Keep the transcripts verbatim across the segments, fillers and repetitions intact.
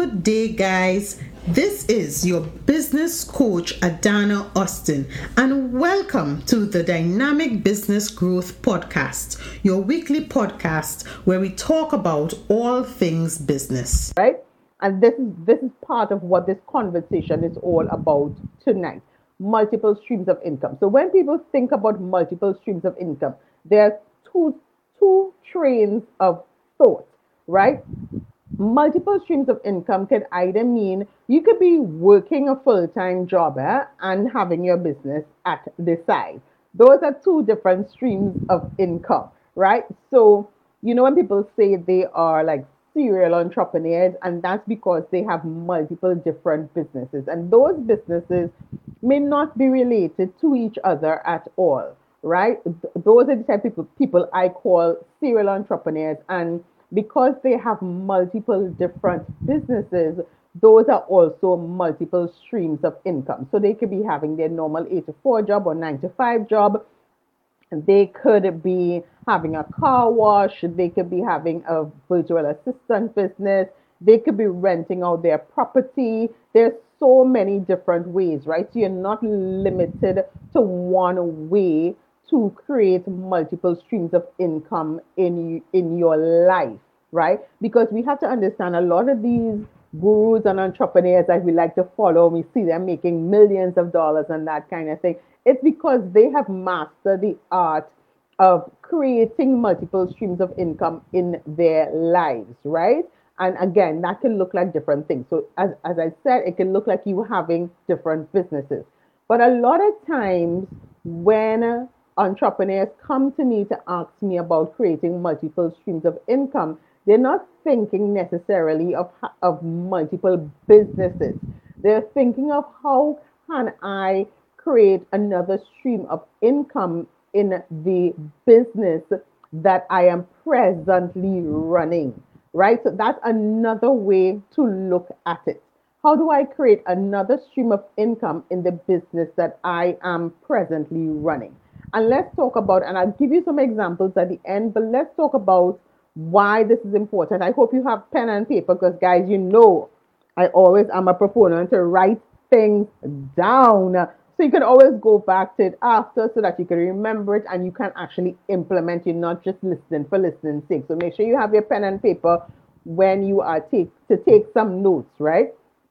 Good day, guys. This is your business coach, Adana Austin, and welcome to the Dynamic Business Growth Podcast, your weekly podcast where we talk about all things business. Right? And this is this is part of what this conversation is all about tonight. Multiple streams of income. So when people think about multiple streams of income, there are two two trains of thought, right? Multiple streams of income can either mean you could be working a full-time job eh, and having your business at the side. Those are two different streams of income, right? So, you know, when people say they are like serial entrepreneurs, and that's because they have multiple different businesses, and those businesses may not be related to each other at all, right? Those are the type of people, people I call serial entrepreneurs, and because they have multiple different businesses, those are also multiple streams of income. So they could be having their normal eight to four job or nine to five job. They could be having a car wash. They could be having a virtual assistant business. They could be renting out their property. There's so many different ways, right? So you're not limited to one way to create multiple streams of income in in your life, right? Because we have to understand a lot of these gurus and entrepreneurs that we like to follow, we see them making millions of dollars and that kind of thing. It's because they have mastered the art of creating multiple streams of income in their lives, right? And again, that can look like different things. So as, as I said, it can look like you having different businesses. But a lot of times when entrepreneurs come to me to ask me about creating multiple streams of income, they're not thinking necessarily of, of multiple businesses. They're thinking of how can I create another stream of income in the business that I am presently running, right? So that's another way to look at it. How do I create another stream of income in the business that I am presently running? And let's talk about, and I'll give you some examples at the end, but let's talk about why this is important. I hope you have pen and paper because, guys, you know, I always am a proponent to write things down. So you can always go back to it after so that you can remember it and you can actually implement. You're not just listening for listening's sake. So make sure you have your pen and paper when you are take, to take some notes, right?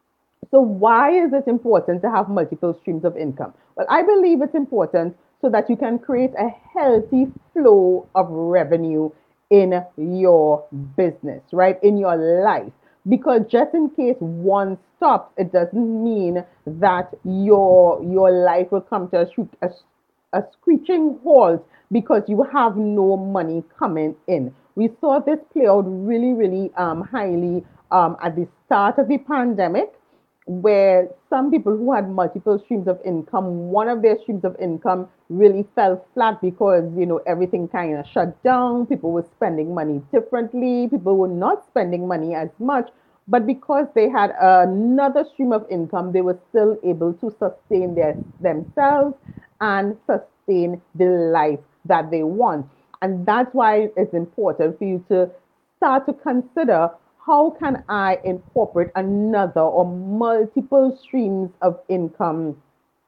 So why is it important to have multiple streams of income? Well, I believe it's important so that you can create a healthy flow of revenue in your business, right? In your life. Because just in case one stops, it doesn't mean that your your life will come to a, a, a screeching halt because you have no money coming in. We saw this play out really, really um, highly um, at the start of the pandemic, where some people who had multiple streams of income, one of their streams of income really fell flat because, you know, everything kind of shut down. People were spending money differently. People were not spending money as much. But because they had another stream of income, they were still able to sustain their, themselves and sustain the life that they want. And that's why it's important for you to start to consider, how can I incorporate another or multiple streams of income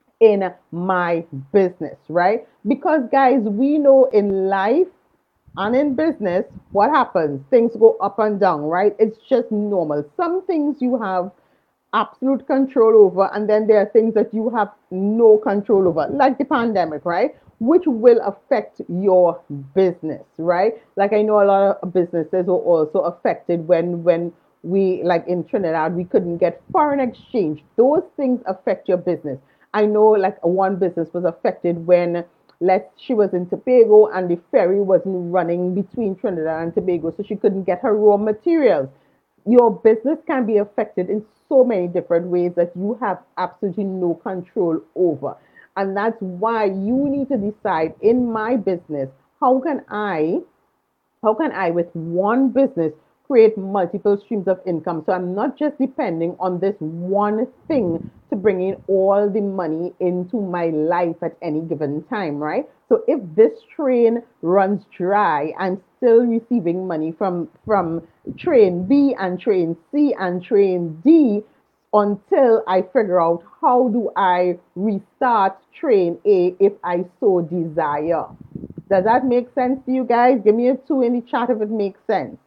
in my business, right? Because, guys, we know in life and in business, what happens? Things go up and down, right? It's just normal. Some things you have absolute control over, and then there are things that you have no control over, like the pandemic, right? Which will affect your business, right? Like I know a lot of businesses were also affected when when we, like in Trinidad, we couldn't get foreign exchange. Those things affect your business. I know like one business was affected when, let's she was in Tobago and the ferry wasn't running between Trinidad and Tobago, so she couldn't get her raw materials. Your business can be affected in so many different ways that you have absolutely no control over. And that's why you need to decide, in my business, how can I, how can I with one business create multiple streams of income. So I'm not just depending on this one thing to bring in all the money into my life at any given time, right? So if this train runs dry, I'm still receiving money from from train B and train C and train D until I figure out how do I restart train A if I so desire. Does that make sense to you guys? Give me a two in the chat if it makes sense.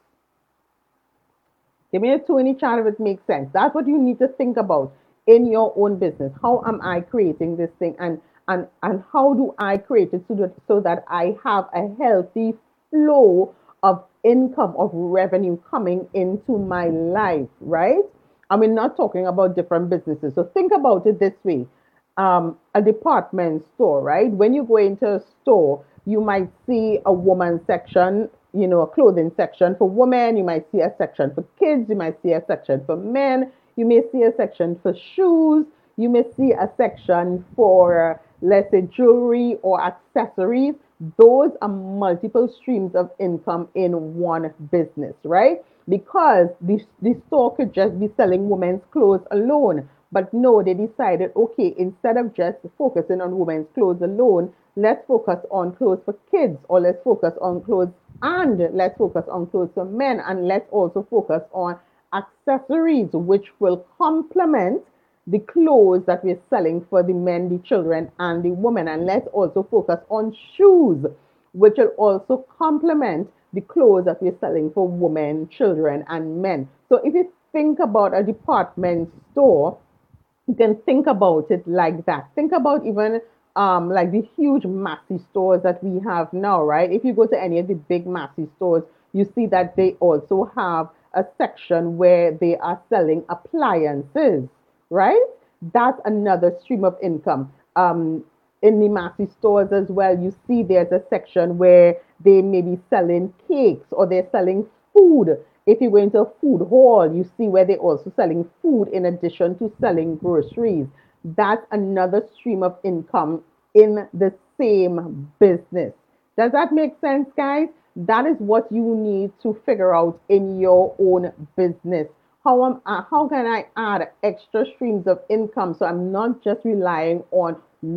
Give me a two in the chat if it makes sense. That's what you need to think about in your own business. How am I creating this thing, and and and how do I create it so that so that I have a healthy flow of income, of revenue coming into my life, right? I mean, not talking about different businesses. So think about it this way. Um, a department store, right? When you go into a store, you might see a woman section, you know, a clothing section for women. You might see a section for kids. You might see a section for men. You may see a section for shoes. You may see a section for, let's say, jewelry or accessories. Those are multiple streams of income in one business, right? Because the, the store could just be selling women's clothes alone. But no, they decided, okay, instead of just focusing on women's clothes alone, let's focus on clothes for kids, or let's focus on clothes and let's focus on clothes for men, and let's also focus on accessories, which will complement the clothes that we're selling for the men, the children, and the women. And let's also focus on shoes, which will also complement the clothes that we're selling for women, children, and men. So if you think about a department store, you can think about it like that. Think about even um, like the huge Massy stores that we have now, right? If you go to any of the big Massy stores, you see that they also have a section where they are selling appliances, right? That's another stream of income. Um, in the Massy stores as well, you see there's a section where they may be selling cakes, or they're selling food. If you go into a food hall, you see where they're also selling food in addition to selling groceries. That's another stream of income in the same business. Does that make sense, guys? That is what you need to figure out in your own business. How am I, how can I add extra streams of income so I'm not just relying on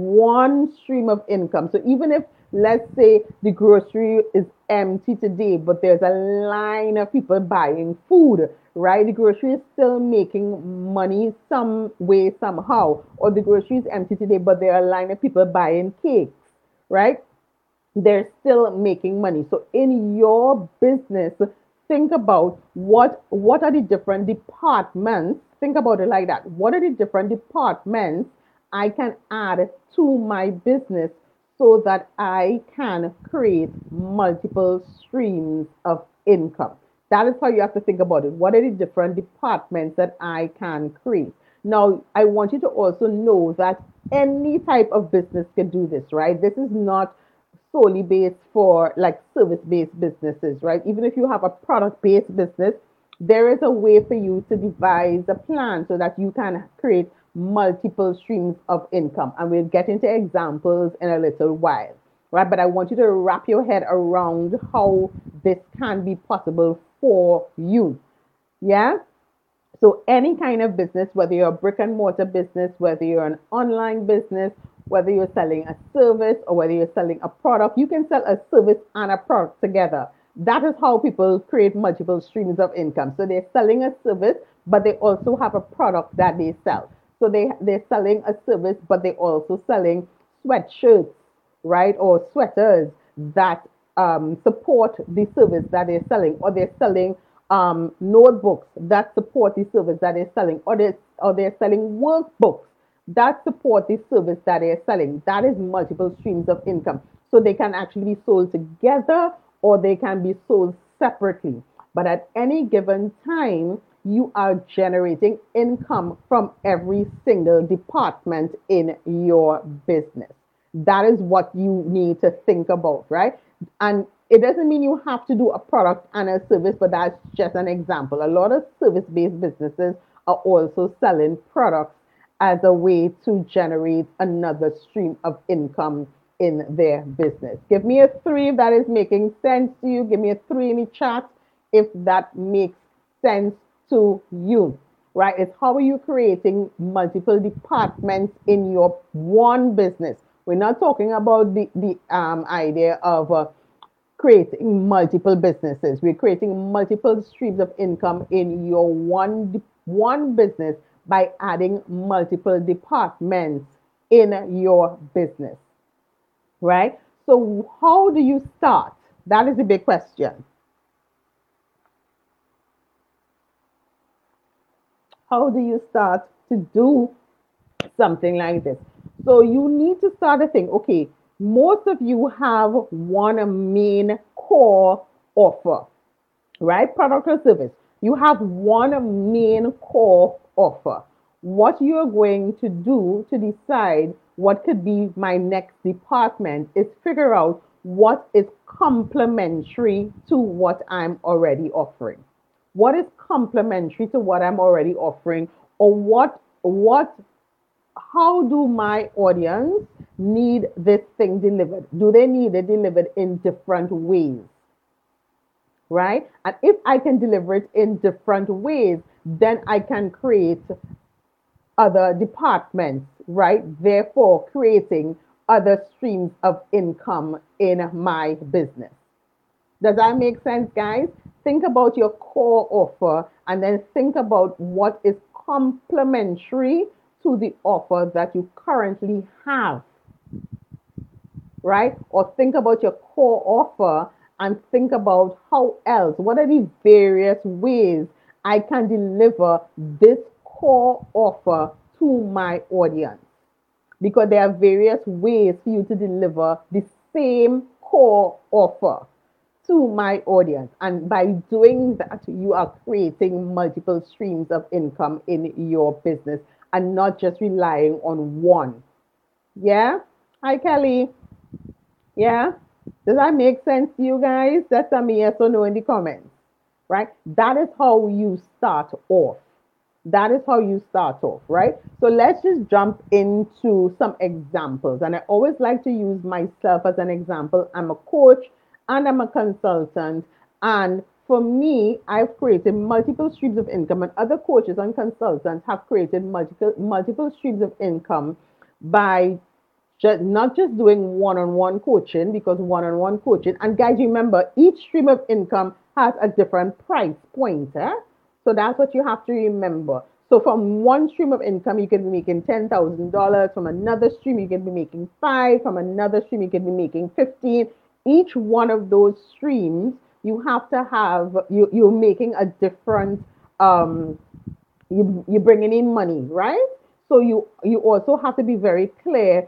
one stream of income? So even if, let's say, the grocery is empty today, but there's a line of people buying food, right? The grocery is still making money some way, somehow. Or the grocery is empty today, but there are a line of people buying cakes, right? They're still making money. So in your business, think about what what are the different departments. Think about it like that. What are the different departments I can add to my business so that I can create multiple streams of income? That is how you have to think about it. What are the different departments that I can create? Now, I want you to also know that any type of business can do this, right? This is not solely based for like service-based businesses, right? Even if you have a product-based business, there is a way for you to devise a plan so that you can create multiple streams of income. And we'll get into examples in a little while, right? But I want you to wrap your head around how this can be possible for you. Yeah? So any kind of business, whether you're a brick and mortar business, whether you're an online business, whether you're selling a service or whether you're selling a product, you can sell a service and a product together. That is how people create multiple streams of income. So they're selling a service, but they also have a product that they sell. So they, they're selling a service, but they're also selling sweatshirts, right? Or sweaters that um, support the service that they're selling, or they're selling um, notebooks that support the service that they're selling, or they're, or they're selling workbooks that support the service that they're selling. That is multiple streams of income. So they can actually be sold together or they can be sold separately. But at any given time, you are generating income from every single department in your business. That is what you need to think about, right? And it doesn't mean you have to do a product and a service, but that's just an example. A lot of service-based businesses are also selling products as a way to generate another stream of income in their business. Give me a three if that is making sense to you. Give me a three in the chat if that makes sense to you, right? It's how are you creating multiple departments in your one business. We're not talking about the, the um, idea of uh, creating multiple businesses. We're creating multiple streams of income in your one one business by adding multiple departments in your business, right? So how do you start? That is a big question. How do you start to do something like this? So you need to start to think, okay, most of you have one main core offer, right? Product or service. You have one main core offer. What you're going to do to decide what could be my next department is figure out what is complementary to what I'm already offering. What is complementary to what I'm already offering, or what what how do my audience need this thing delivered? Do they need it delivered in different ways? Right? And if I can deliver it in different ways, then I can create other departments, right? Therefore, creating other streams of income in my business. Does that make sense, guys? Think about your core offer and then think about what is complementary to the offer that you currently have, right? Or think about your core offer and think about how else, what are the various ways I can deliver this core offer to my audience. Because there are various ways for you to deliver the same core offer to my audience. And by doing that, you are creating multiple streams of income in your business and not just relying on one. Yeah? Hi, Kelly. Yeah? Does that make sense to you guys? That's a yes or no in the comments, right? That is how you start off. That is how you start off, right? So let's just jump into some examples. And I always like to use myself as an example. I'm a coach and I'm a consultant. And for me, I've created multiple streams of income, and other coaches and consultants have created multiple, multiple streams of income by just, not just doing one-on-one coaching, because one-on-one coaching, and guys, remember, each stream of income has a different price point. Eh? So that's what you have to remember. So from one stream of income, you can be making ten thousand dollars. From another stream, you can be making five. From another stream, you can be making fifteen. Each one of those streams, you have to have, you, you're making a different, um, you, you're bringing in money, right? So you, you also have to be very clear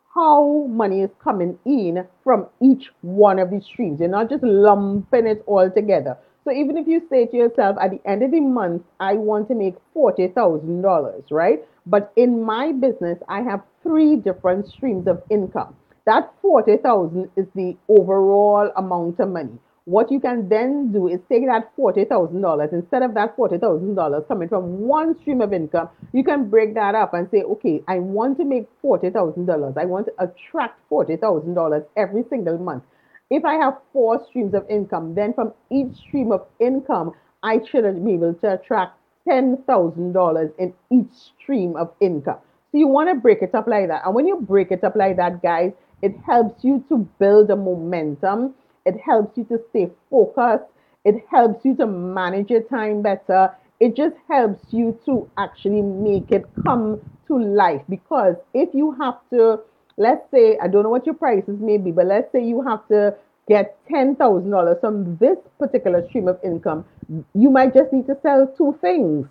how money is coming in from each one of these streams. You're not just lumping it all together. So even if you say to yourself, at the end of the month, I want to make forty thousand dollars, right? But in my business, I have three different streams of income. That forty thousand is the overall amount of money. What you can then do is take that forty thousand dollars, instead of that forty thousand dollars coming from one stream of income, you can break that up and say, okay, I want to make forty thousand dollars. I want to attract forty thousand dollars every single month. If I have four streams of income, then from each stream of income, I should be able to attract ten thousand dollars in each stream of income. So you want to break it up like that. And when you break it up like that, guys, it helps you to build a momentum. It helps you to stay focused. It helps you to manage your time better. It just helps you to actually make it come to life. Because if you have to, let's say, I don't know what your prices may be, but let's say you have to get ten thousand dollars from this particular stream of income, you might just need to sell two things,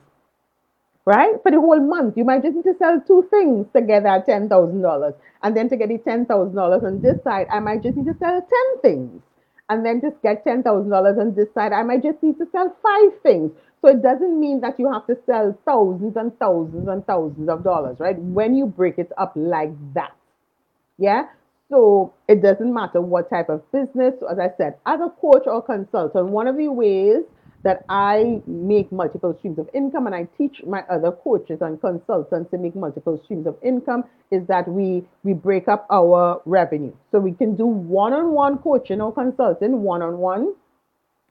right? For the whole month, you might just need to sell two things to get that ten thousand dollars. And then to get the ten thousand dollars on this side, I might just need to sell ten things. And then to get ten thousand dollars on this side, I might just need to sell five things. So it doesn't mean that you have to sell thousands and thousands and thousands of dollars, right? When you break it up like that. Yeah. So it doesn't matter what type of business. As I said, as a coach or consultant, one of the ways that I make multiple streams of income, and I teach my other coaches and consultants to make multiple streams of income, is that we we break up our revenue. So we can do one-on-one coaching or consulting one-on-one,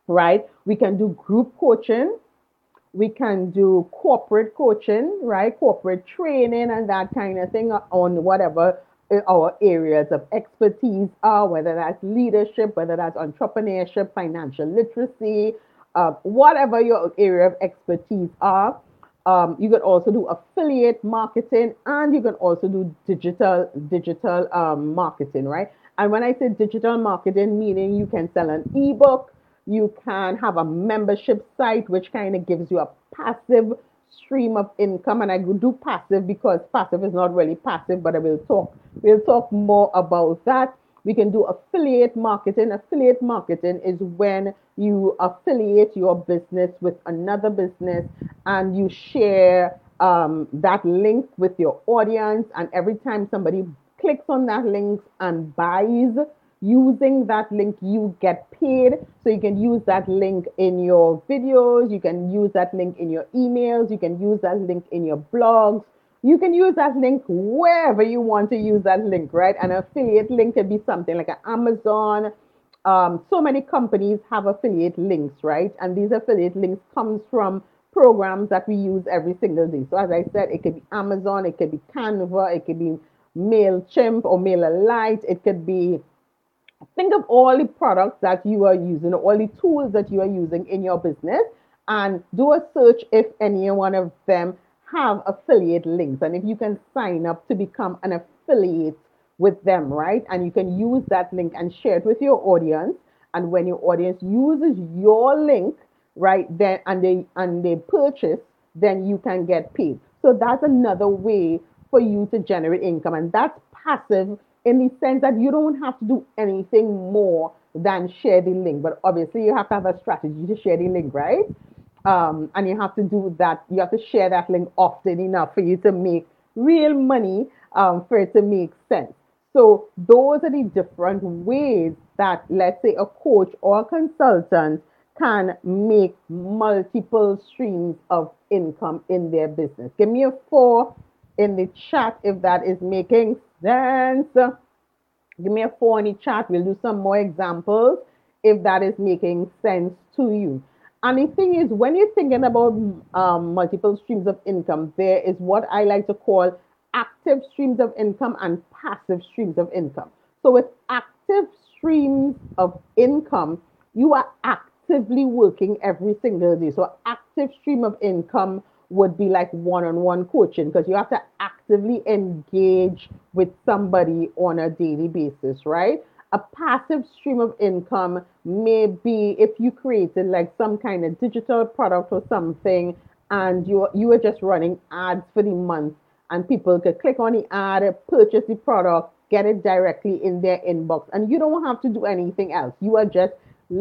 right? We can do group coaching, we can do corporate coaching, right? Corporate training and that kind of thing on whatever our areas of expertise are, whether that's leadership, whether that's entrepreneurship, financial literacy, uh, whatever your area of expertise are. Um, you can also do affiliate marketing, and you can also do digital digital um, marketing, right? And when I say digital marketing, meaning you can sell an ebook, you can have a membership site, which kind of gives you a passive stream of income. And I do passive because passive is not really passive, but I will talk. We'll talk more about that. We can do affiliate marketing. Affiliate marketing is when you affiliate your business with another business and you share um, that link with your audience. And every time somebody clicks on that link and buys using that link, you get paid. So you can use that link in your videos, you can use that link in your emails, you can use that link in your blogs, you can use that link wherever you want to use that link, right? An affiliate link could be something like an Amazon. Um, so many companies have affiliate links, right? And these affiliate links comes from programs that we use every single day. So as I said, it could be Amazon, it could be Canva, it could be MailChimp or MailerLite, it could be, think of all the products that you are using, all the tools that you are using in your business, and do a search if any one of them have affiliate links. And if you can sign up to become an affiliate with them, right? And you can use that link and share it with your audience. And when your audience uses your link, right, then and they and they purchase, then you can get paid. So that's another way for you to generate income. And that's passive in the sense that you don't have to do anything more than share the link. But obviously, you have to have a strategy to share the link, right? Um, and you have to do that. You have to share that link often enough for you to make real money, um, for it to make sense. So those are the different ways that, let's say, a coach or a consultant can make multiple streams of income in their business. Give me a four in the chat if that is making sense. Give me a four in the chat. We'll do some more examples if that is making sense to you. And the thing is, when you're thinking about um, multiple streams of income, there is what I like to call active streams of income and passive streams of income. So with active streams of income, you are actively working every single day. So active stream of income would be like one-on-one coaching, because you have to actively engage with somebody on a daily basis, right? A passive stream of income may be if you created like some kind of digital product or something, and you you are just running ads for the month, and people could click on the ad, purchase the product, get it directly in their inbox, and you don't have to do anything else. You are just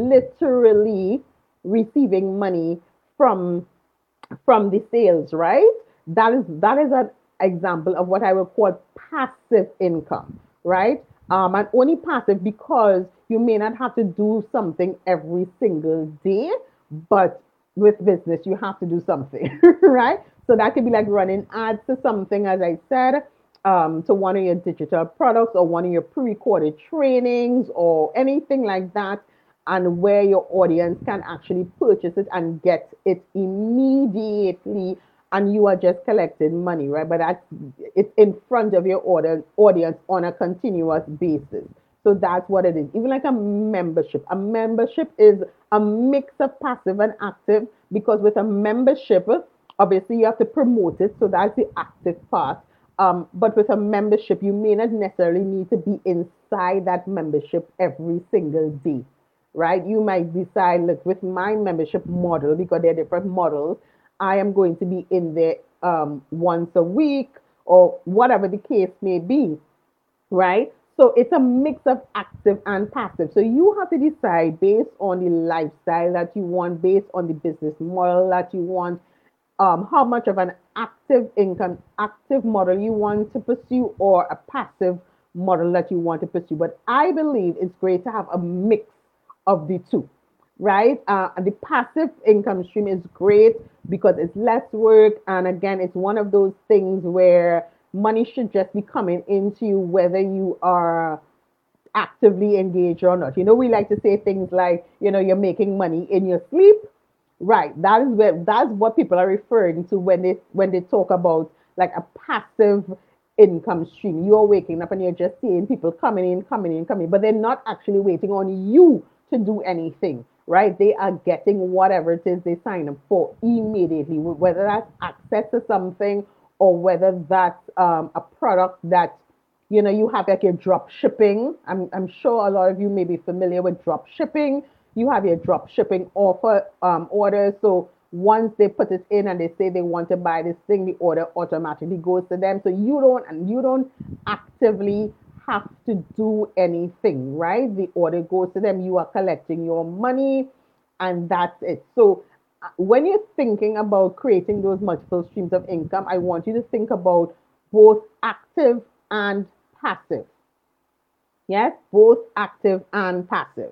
literally receiving money from from the sales, right? That is that is an example of what I would call passive income, right? Um, and only passive because you may not have to do something every single day, but with business you have to do something, right? So that could be like running ads to something, as I said, um, to one of your digital products or one of your pre-recorded trainings or anything like that, and where your audience can actually purchase it and get it immediately, and you are just collecting money, right? But that's it's in front of your order, audience on a continuous basis. So that's what it is. Even like a membership. A membership is a mix of passive and active, because with a membership, obviously you have to promote it. So that's the active part. Um, but with a membership, you may not necessarily need to be inside that membership every single day, right? You might decide, look, with my membership model, because there are different models, I am going to be in there um, once a week or whatever the case may be, right? So it's a mix of active and passive. So you have to decide based on the lifestyle that you want, based on the business model that you want, um, how much of an active income, active model you want to pursue, or a passive model that you want to pursue. But I believe it's great to have a mix of the two, right? Uh, and the passive income stream is great because it's less work. And again, it's one of those things where money should just be coming into you, whether you are actively engaged or not. You know, we like to say things like, you know, you're making money in your sleep. Right. That is where that's what people are referring to when they when they talk about like a passive income stream. You're waking up and you're just seeing people coming in, coming in, coming in, but they're not actually waiting on you to do anything, right? They are getting whatever it is they sign up for immediately, whether that's access to something or whether that's um, a product that you know you have like your drop shipping. I'm, I'm sure a lot of you may be familiar with drop shipping. You have your drop shipping offer um, order. So once they put it in and they say they want to buy this thing, the order automatically goes to them. So you don't and you don't actively have to do anything, right? The order goes to them. You are collecting your money, and that's it. So uh, when you're thinking about creating those multiple streams of income, I want you to think about both active and passive. Yes, both active and passive.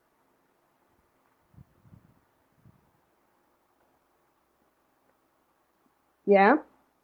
Yeah.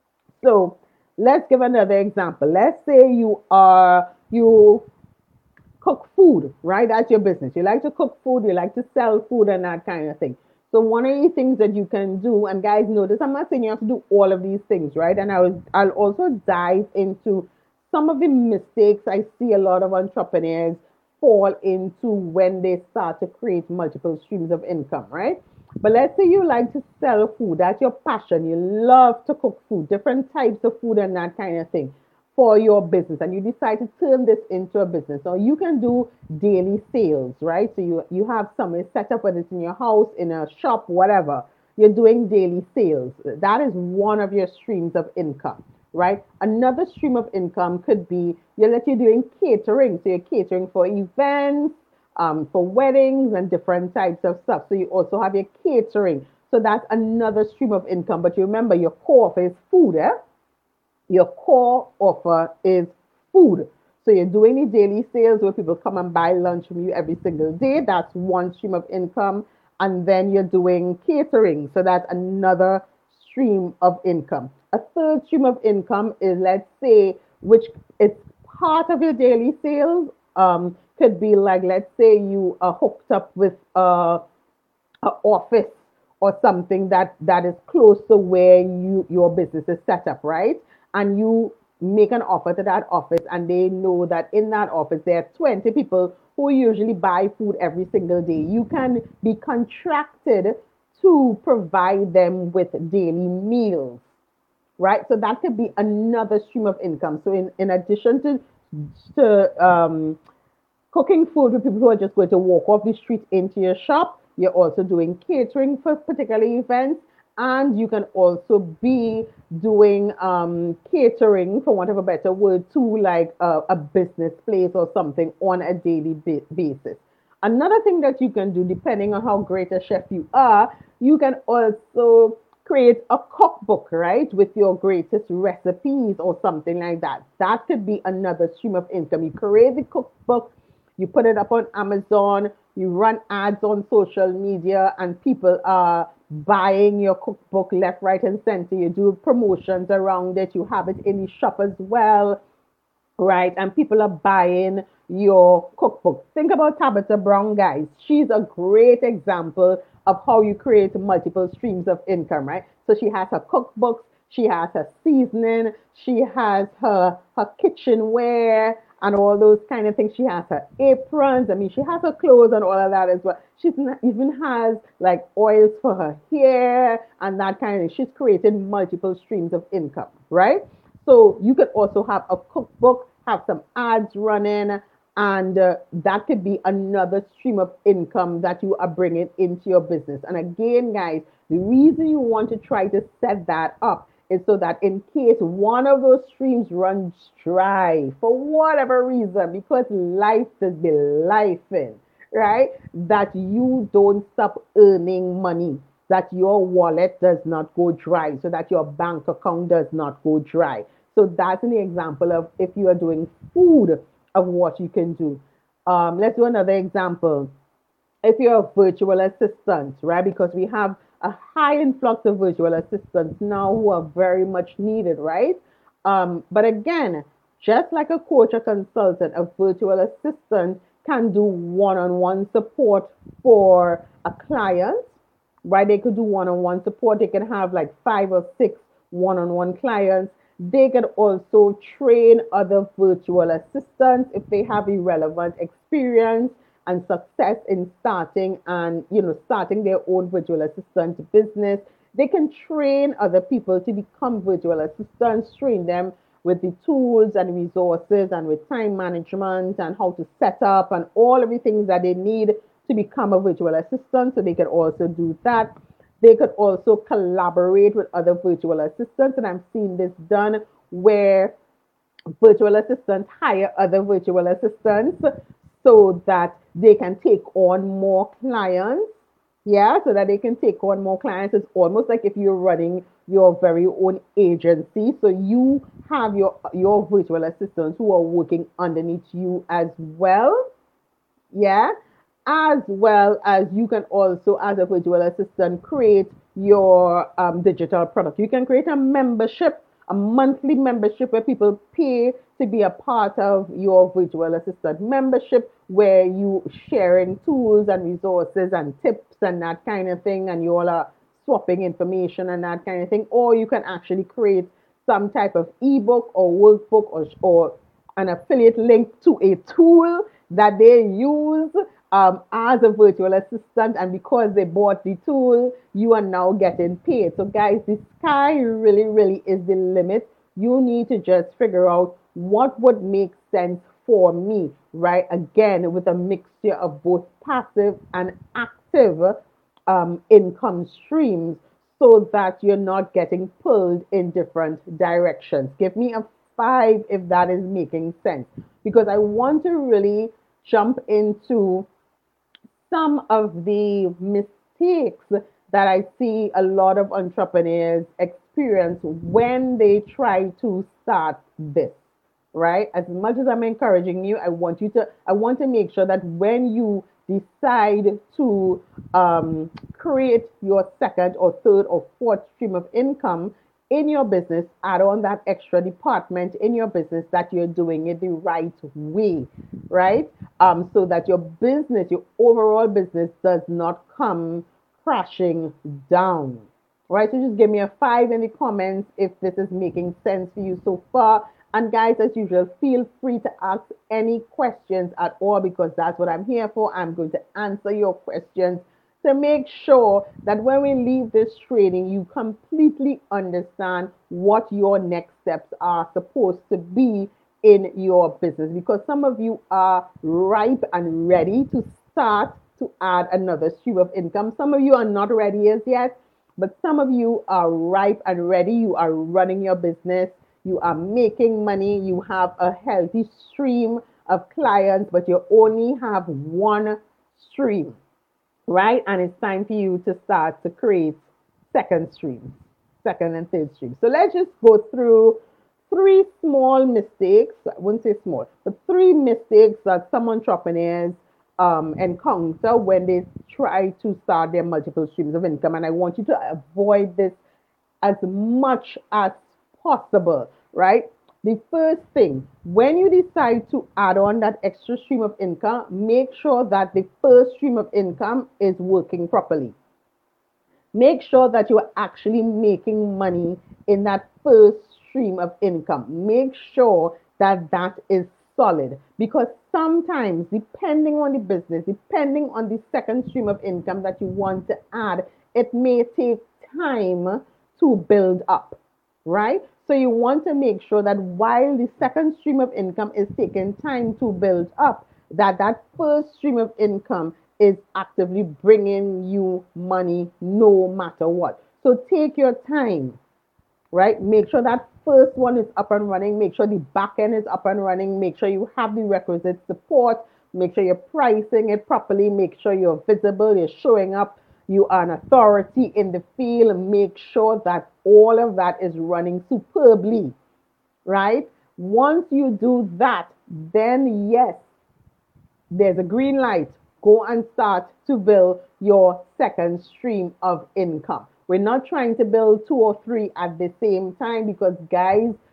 So let's give another example. Let's say you are you cook food, right? That's your business. You like to cook food, you like to sell food and that kind of thing. So one of the things that you can do, and guys notice I'm not saying you have to do all of these things, right? And I was I'll also dive into some of the mistakes I see a lot of entrepreneurs fall into when they start to create multiple streams of income, right? But let's say you like to sell food, that's your passion. You love to cook food, different types of food and that kind of thing for your business, and you decide to turn this into a business. So you can do daily sales, right? So you you have somewhere set up, whether it's in your house, in a shop, whatever. You're doing daily sales. That is one of your streams of income, right? Another stream of income could be you let you doing catering. So you're catering for events, um, for weddings and different types of stuff. So you also have your catering. So that's another stream of income. But you remember your core is food, eh? Your core offer is food. So you're doing the daily sales where people come and buy lunch from you every single day. That's one stream of income. And then you're doing catering. So that's another stream of income. A third stream of income is, let's say, which is part of your daily sales. Um, could be like, let's say you are hooked up with a a office or something that that is close to where you your business is set up, right? And you make an offer to that office, and they know that in that office there are twenty people who usually buy food every single day. You can be contracted to provide them with daily meals, right? So that could be another stream of income. So in, in addition to to um, cooking food for people who are just going to walk off the street into your shop, you're also doing catering for particular events, and you can also be doing um, catering, for want of a better word, to like a, a business place or something on a daily ba- basis. Another thing that you can do, depending on how great a chef you are, you can also create a cookbook, right, with your greatest recipes or something like that. That could be another stream of income. You create the cookbook, you put it up on Amazon, you run ads on social media, and people are buying your cookbook left, right, and center. You do promotions around it. You have it in the shop as well, right? And people are buying your cookbook. Think about Tabitha Brown, guys. She's a great example of how you create multiple streams of income, right? So she has her cookbooks, she has her seasoning, she has her her kitchenware and all those kind of things. She has her aprons. I mean, she has her clothes and all of that as well. She even has like oils for her hair and that kind of thing. She's created multiple streams of income, right? So you could also have a cookbook, have some ads running, and uh, that could be another stream of income that you are bringing into your business. And again, guys, the reason you want to try to set that up is so that in case one of those streams runs dry for whatever reason, because life does be life in, right? That you don't stop earning money, that your wallet does not go dry, so that your bank account does not go dry. So that's an example of if you are doing food of what you can do. Um, let's do another example. If you're a virtual assistant, right? Because we have a high influx of virtual assistants now who are very much needed, right? Um, but again, Just like a coach, a consultant, a virtual assistant can do one-on-one support for a client, right? They could do one-on-one support. They can have like five or six one-on-one clients. They can also train other virtual assistants if they have irrelevant experience and success in starting and you know starting their own virtual assistant business. They can train other people to become virtual assistants, train them with the tools and resources and with time management and how to set up and all everything that they need to become a virtual assistant. So they can also do that. They could also collaborate with other virtual assistants, and I'm seeing this done where virtual assistants hire other virtual assistants so that they can take on more clients. Yeah, so that they can take on more clients. It's almost like if you're running your very own agency. So you have your your virtual assistants who are working underneath you as well. Yeah, as well as you can also, as a virtual assistant, create your um, digital product. You can create a membership, a monthly membership where people pay to be a part of your virtual assistant membership, where you sharing tools and resources and tips and that kind of thing, and you all are swapping information and that kind of thing. Or you can actually create some type of ebook or workbook or, or an affiliate link to a tool that they use um, as a virtual assistant, and because they bought the tool, you are now getting paid. So, guys, the sky really, really is the limit. You need to just figure out what would make sense for me, right? Again, with a mixture of both passive and active um, income streams so that you're not getting pulled in different directions. Give me a five if that is making sense, because I want to really jump into some of the mistakes that I see a lot of entrepreneurs experience when they try to start this, right? As much as I'm encouraging you, I want you to, I want to make sure that when you decide to um, create your second or third or fourth stream of income in your business, add on that extra department in your business, that you're doing it the right way, right? Um, so that your business, your overall business, does not come crashing down, right? So just give me a five in the comments if this is making sense for you so far. And guys, as usual, feel free to ask any questions at all, because that's what I'm here for. I'm going to answer your questions to make sure that when we leave this training, you completely understand what your next steps are supposed to be in your business. Because some of you are ripe and ready to start to add another stream of income. Some of you are not ready as yet, but some of you are ripe and ready. You are running your business. You are making money. You have a healthy stream of clients, but you only have one stream, right? And it's time for you to start to create second streams, second and third streams. So let's just go through three small mistakes. I wouldn't say small, but three mistakes that some entrepreneurs um, encounter when they try to start their multiple streams of income. And I want you to avoid this as much as possible, right? The first thing, when you decide to add on that extra stream of income, make sure that the first stream of income is working properly. Make sure that you're actually making money in that first stream of income. Make sure that that is solid, because sometimes, depending on the business, depending on the second stream of income that you want to add, it may take time to build up, right? So you want to make sure that while the second stream of income is taking time to build up, that that first stream of income is actively bringing you money no matter what. So take your time, right? Make sure that first one is up and running. Make sure the back end is up and running. Make sure you have the requisite support. Make sure you're pricing it properly. Make sure you're visible, you're showing up, you are an authority in the field. Make sure that all of that is running superbly, right? Once you do that, then yes, there's a green light. Go and start to build your second stream of income. We're not trying to build two or three at the same time, because guys,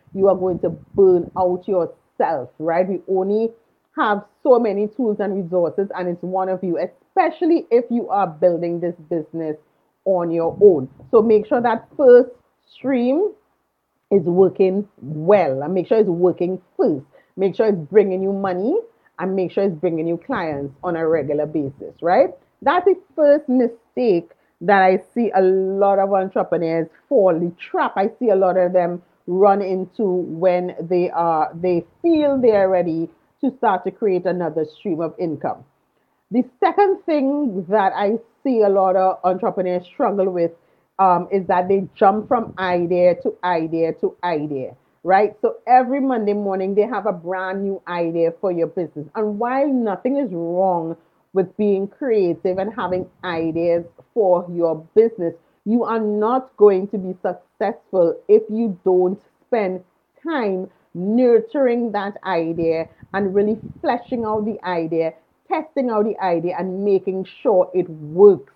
you are going to burn out yourself, right? We only have so many tools and resources, and it's one of you, especially if you are building this business on your own. So make sure that first stream is working well, and make sure it's working first. Make sure it's bringing you money, and make sure it's bringing you clients on a regular basis, right? That's the first mistake that I see a lot of entrepreneurs fall, the trap I see a lot of them run into when they are they feel they are ready to start to create another stream of income. The second thing that I see a lot of entrepreneurs struggle with um, is that they jump from idea to idea to idea, right? So every Monday morning, they have a brand new idea for your business. And while nothing is wrong with being creative and having ideas for your business, you are not going to be successful if you don't spend time nurturing that idea and really fleshing out the idea, testing out the idea, and making sure it works,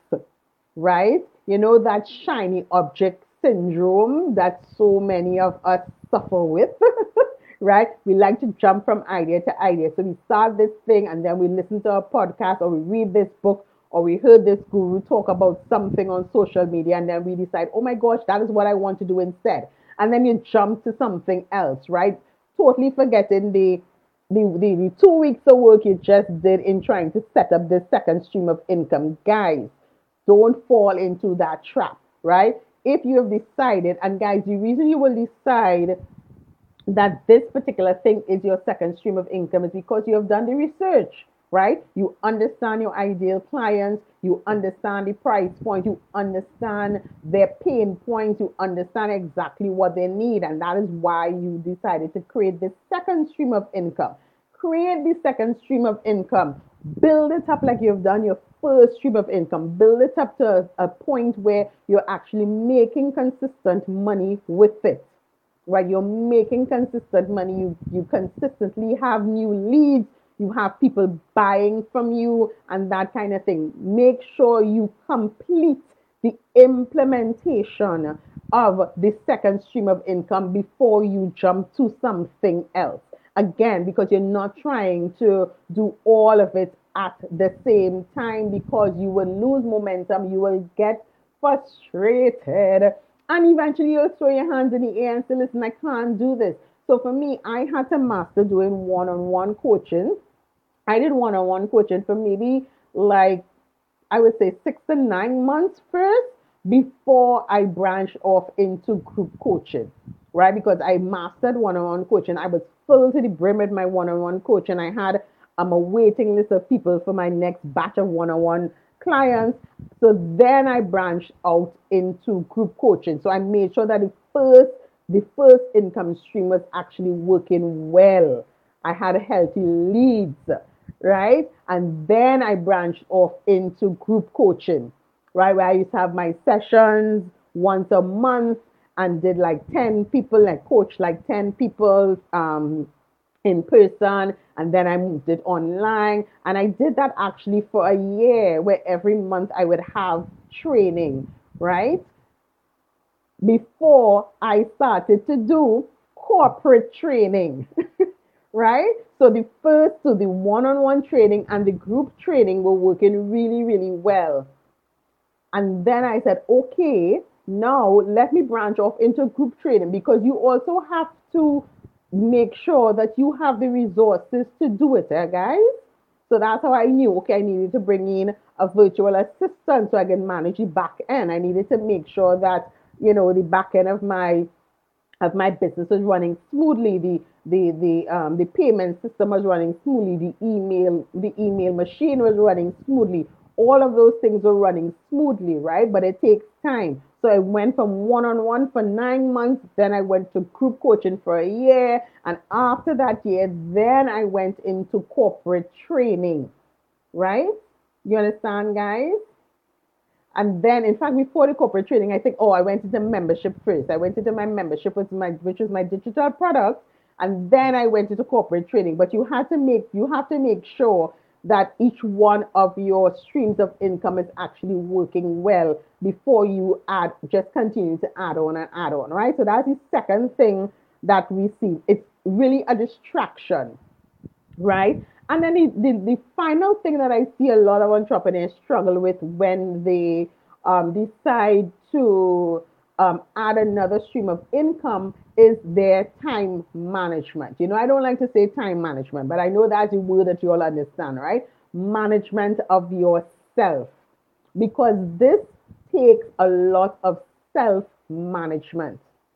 right? You know, that shiny object syndrome that so many of us suffer with, right? We like to jump from idea to idea. So we start this thing and then we listen to a podcast or we read this book or we heard this guru talk about something on social media and then we decide, oh my gosh, that is what I want to do instead. And then you jump to something else, right? Totally forgetting the the, the, the two weeks of work you just did in trying to set up this second stream of income. Guys, don't fall into that trap, right? If you have decided, and guys, the reason you will decide that this particular thing is your second stream of income is because you have done the research, right? You understand your ideal clients, you understand the price point, you understand their pain points, you understand exactly what they need, and that is why you decided to create this second stream of income. Create the second stream of income. Build it up like you've done your first stream of income. Build it up to a, a point where you're actually making consistent money with it. Right? You're making consistent money. You, you consistently have new leads. You have people buying from you and that kind of thing. Make sure you complete the implementation of the second stream of income before you jump to something else. Again, because you're not trying to do all of it at the same time, because you will lose momentum, you will get frustrated, and eventually you'll throw your hands in the air and say, listen, I can't do this. So for me, I had to master doing one-on-one coaching. I did one-on-one coaching for maybe like, I would say six to nine months first before I branched off into group coaching, right? Because I mastered one-on-one coaching. I was full to the brim with my one-on-one coaching. I had um, a waiting list of people for my next batch of one-on-one clients. So then I branched out into group coaching. So I made sure that the first, the first income stream was actually working well. I had healthy leads, right? And then I branched off into group coaching, right? Where I used to have my sessions once a month and did like ten people, like coach like ten people um, in person. And then I moved it online. And I did that actually for a year, where every month I would have training, right? Before I started to do corporate training, right? So the first, so the one-on-one training and the group training were working really, really well. And then I said, okay, now let me branch off into group training, because you also have to make sure that you have the resources to do it, eh, guys? So that's how I knew, okay, I needed to bring in a virtual assistant so I can manage the back end. I needed to make sure that, you know, the back end of my of my business was running smoothly. The the the um the payment system was running smoothly. The email the email machine was running smoothly. All of those things were running smoothly, right? But it takes time. So I went from one-on-one for nine months, then I went to group coaching for a year, and after that year, then I went into corporate training, right? You understand, guys? And then, in fact, before the corporate training, I think, oh, I went into membership first. I went into my membership, with my, which was my digital product, and then I went into corporate training. But you have to make you have to make sure that each one of your streams of income is actually working well before you add, just continue to add on and add on, right? So that's the second thing that we see. It's really a distraction, right? And then the, the, the final thing that I see a lot of entrepreneurs struggle with when they um, decide to um, add another stream of income is their time management. You know, I don't like to say time management, but I know that's a word that you all understand, right? Management of yourself, because this takes a lot of self management,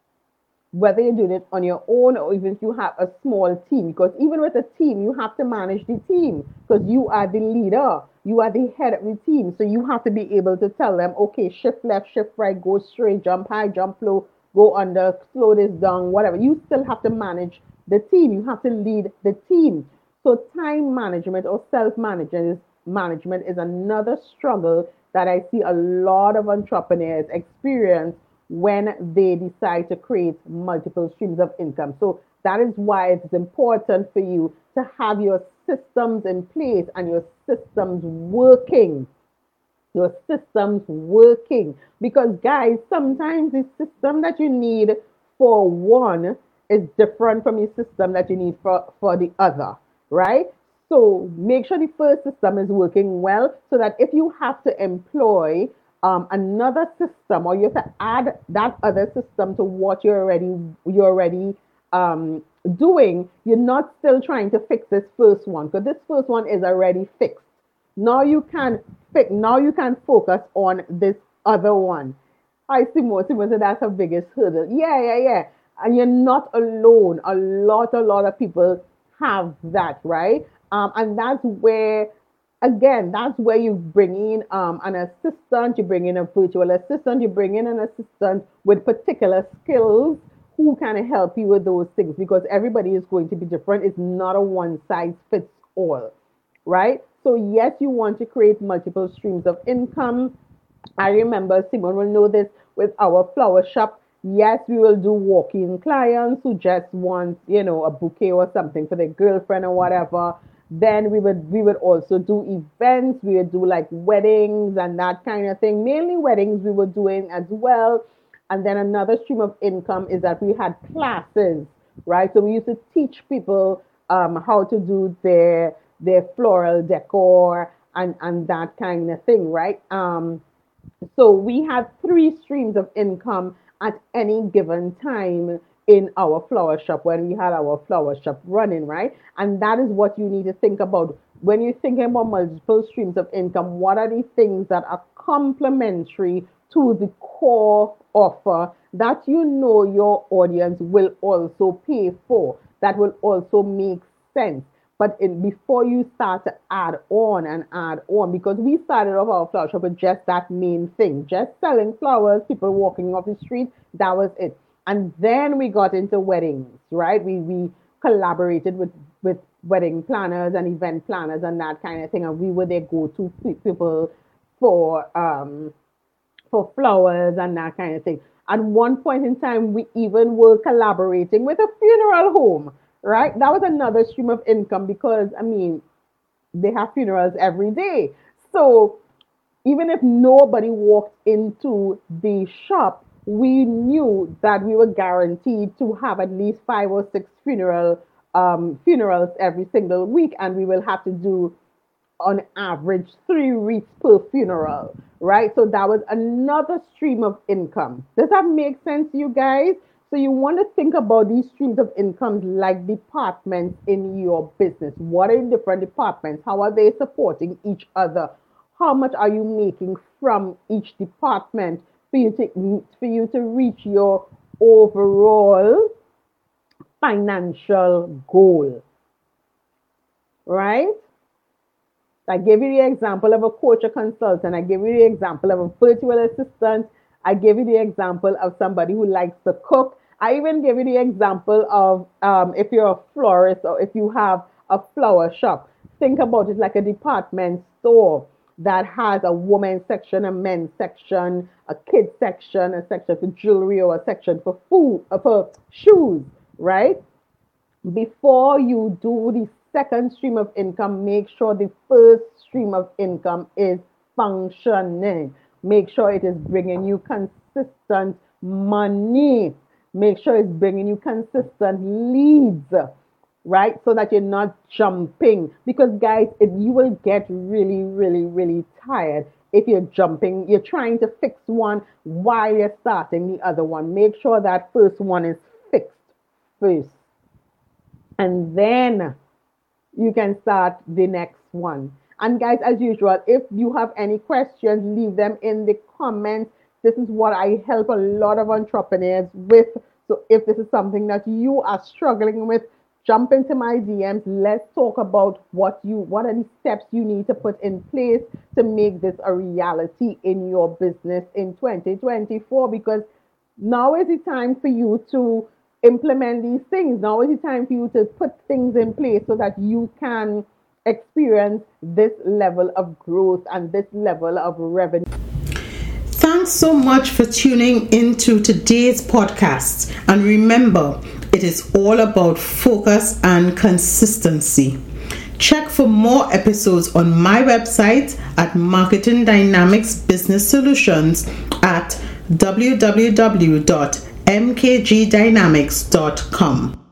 whether you're doing it on your own or even if you have a small team. Because even with a team, you have to manage the team because you are the leader, you are the head of the team. So you have to be able to tell them, okay, shift left, shift right, go straight, jump high, jump low, go under, slow this down, whatever. You still have to manage the team. You have to lead the team. So time management or self management management is another struggle that I see a lot of entrepreneurs experience when they decide to create multiple streams of income. So that is why it's important for you to have your systems in place and your systems working. Your systems working. Because, guys, sometimes the system that you need for one is different from the system that you need for, for the other, right? So make sure the first system is working well so that if you have to employ um, another system or you have to add that other system to what you're already you're already um, doing, you're not still trying to fix this first one because this first one is already fixed. Now you can fix. Now you can focus on this other one. I see more. Simone said that's her biggest hurdle. Yeah, yeah, yeah. And you're not alone. A lot, a lot of people have that, right? Um, and that's where, again, that's where you bring in um, an assistant, you bring in a virtual assistant, you bring in an assistant with particular skills who can help you with those things because everybody is going to be different. It's not a one size fits all, right? So, yes, you want to create multiple streams of income. I remember Simone will know this with our flower shop. Yes, we will do walk-in clients who just want, you know, a bouquet or something for their girlfriend or whatever. Then we would we would also do events. We would do like weddings and that kind of thing. Mainly weddings we were doing as well. And then another stream of income is that we had classes, right? So we used to teach people um, how to do their their floral decor and and that kind of thing, right? Um, so we had three streams of income at any given time in our flower shop when we had our flower shop running, right? And that is what you need to think about when you're thinking about multiple streams of income. What are the things that are complementary to the core offer that you know your audience will also pay for, that will also make sense? But in, before you start to add on and add on, because we started off our flower shop with just that main thing, just selling flowers, people walking off the street, that was it. And then we got into weddings, right? We we collaborated with, with wedding planners and event planners and that kind of thing. And we were their go-to people for um for flowers and that kind of thing. At one point in time, we even were collaborating with a funeral home, right? That was another stream of income because, I mean, they have funerals every day. So even if nobody walked into the shop, we knew that we were guaranteed to have at least five or six funeral um, funerals every single week, and we will have to do on average three wreaths per funeral, right? So that was another stream of income. Does that make sense, you guys? So you want to think about these streams of income like departments in your business. What are the different departments? How are they supporting each other? How much are you making from each department for you to for you to reach your overall financial goal, right? I gave you the example of a coach, a consultant. I gave you the example of a virtual assistant. I gave you the example of somebody who likes to cook. I even gave you the example of um, if you're a florist or if you have a flower shop. Think about it like a department store that has a women's section, a men's section, a kids section, a section for jewelry, or a section for food, uh, for shoes, right? Before you do the second stream of income, make sure the first stream of income is functioning. Make sure it is bringing you consistent money. Make sure it's bringing you consistent leads, right? So that you're not jumping. Because guys, if you will get really, really, really tired if you're jumping, you're trying to fix one while you're starting the other one. Make sure that first one is fixed first. And then you can start the next one. And guys, as usual, if you have any questions, leave them in the comments. This is what I help a lot of entrepreneurs with. So if this is something that you are struggling with, jump into my D Ms. Let's talk about what you, what are the steps you need to put in place to make this a reality in your business in twenty twenty-four. Because now is the time for you to implement these things. Now is the time for you to put things in place so that you can experience this level of growth and this level of revenue. Thanks so much for tuning into today's podcast. And remember, it is all about focus and consistency. Check for more episodes on my website at Marketing Dynamics Business Solutions at w w w dot m k g dynamics dot com.